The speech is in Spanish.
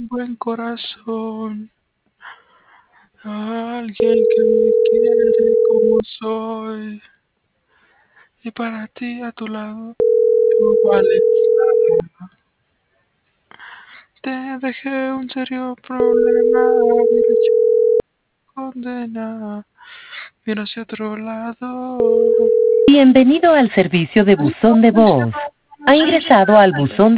buen corazón, a alguien que me quiere como soy. Y para ti a tu lado no vales nada. Te dejé un serio problema, derecho condena. Mira hacia otro lado. Bienvenido al servicio de buzón de voz. Ha ingresado al buzón